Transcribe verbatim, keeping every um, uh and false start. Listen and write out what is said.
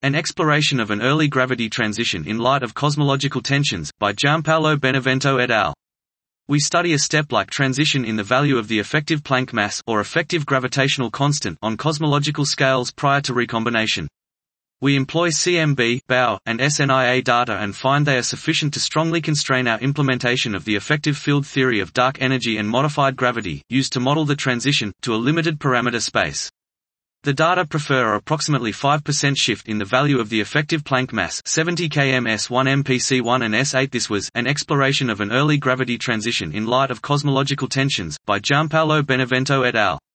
An exploration of an early gravity transition in light of cosmological tensions, by Giampaolo Benevento et al. We study a step-like transition in the value of the effective Planck mass or effective gravitational constant on cosmological scales prior to recombination. We employ C M B, B O W, and S N I A data and find they are sufficient to strongly constrain our implementation of the effective field theory of dark energy and modified gravity, used to model the transition, to a limited parameter space. The data prefer approximately five percent shift in the value of the effective Planck mass seventy kilometers S one M P C one and S eight. This was an exploration of an early gravity transition in light of cosmological tensions, by Giampaolo Benevento et al.